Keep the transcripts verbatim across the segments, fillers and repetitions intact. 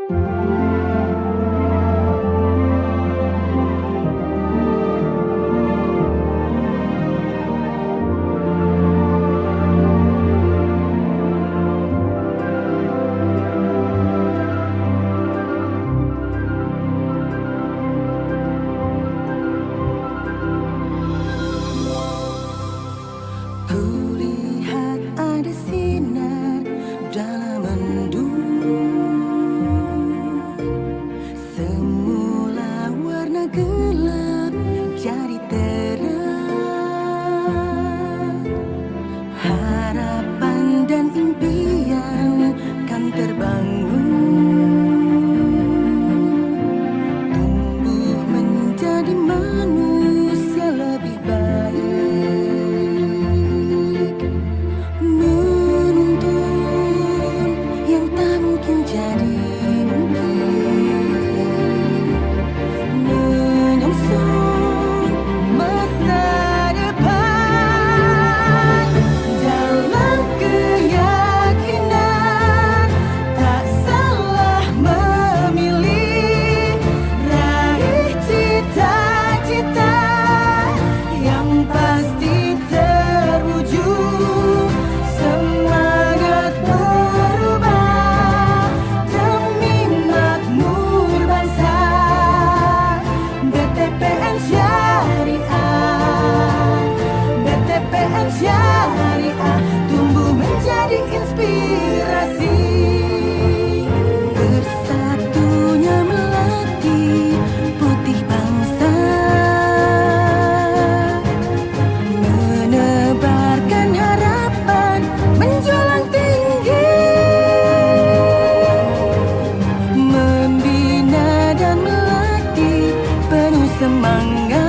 Kulihat ada sinar dalam mendung. Semula warna gelap jadi terang. Harapan dan impian kan terbangun. Tumbuh menjadi manusia lebih baik. Syariah tumbuh menjadi inspirasi. Bersatunya melati putih bangsa, menebarkan harapan menjulang tinggi, membina dan melatih penuh semangat.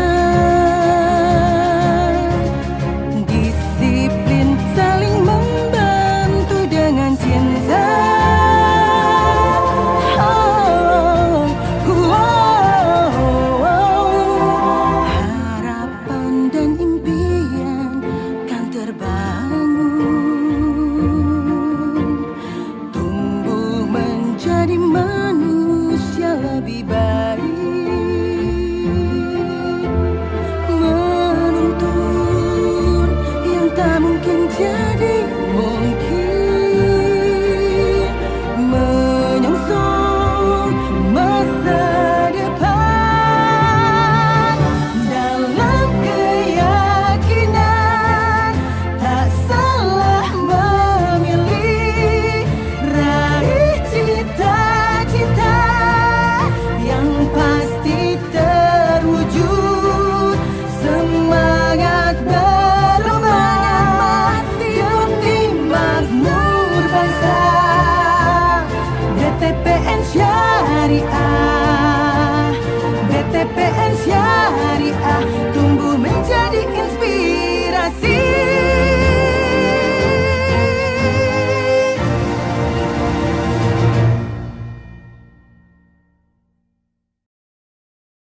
Jadi manusia lebih baik, menuntun yang tak mungkin jadi mungkin, menyongsong masa depan dalam keyakinan tak salah memilih, raih cita-cita yang pasti terwujud, semangat bersemangat demi makmur bangsa. B T P N Syariah, B T P N Syariah.